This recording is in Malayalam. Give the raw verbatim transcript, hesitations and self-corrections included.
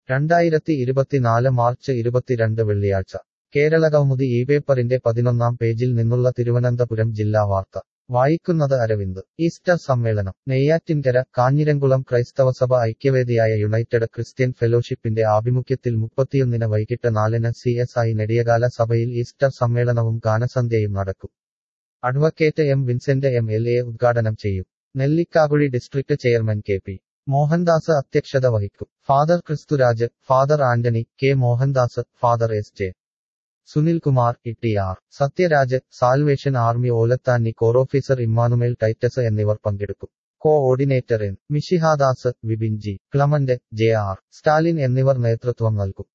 രണ്ടായിരത്തി ഇരുപത്തിനാല് മാർച്ച് ഇരുപത്തിരണ്ട് വെള്ളിയാഴ്ച കേരളകൗമുദി ഈ പേപ്പറിന്റെ പതിനൊന്നാം പേജിൽ നിന്നുള്ള തിരുവനന്തപുരം ജില്ലാ വാർത്ത വായിക്കുന്നത് അരവിന്ദ്. ഈസ്റ്റർ സമ്മേളനം നെയ്യാറ്റിൻകര. കാഞ്ഞിരംകുളം ക്രൈസ്തവസഭ ഐക്യവേദിയായ യുണൈറ്റഡ് ക്രിസ്ത്യൻ ഫെലോഷിപ്പിന്റെ ആഭിമുഖ്യത്തിൽ മുപ്പത്തിയൊന്നിന് വൈകിട്ട് നാലിന് സി എസ് ഐ നെടിയകാല സഭയിൽ ഈസ്റ്റർ സമ്മേളനവും ഗാനസന്ധ്യയും നടക്കും. Advocate M Vincent M L A ഉദ്ഘാടനം ചെയ്യും. Nellikkakuzhi district chairman K P Mohandas അധ്യക്ഷത വഹിക്കും. Father Christuraj, father Antony, K Mohandas, father S J Sunilkumar, E T R Sathyaraj, salvation army Olathanni corps officer Emmanuel Titus എന്നിവർ പങ്കെടുക്കും. Coordinator N Mishihadas, Vipin G Clement, J R Stalin എന്നിവർ നേതൃത്വം നൽകും.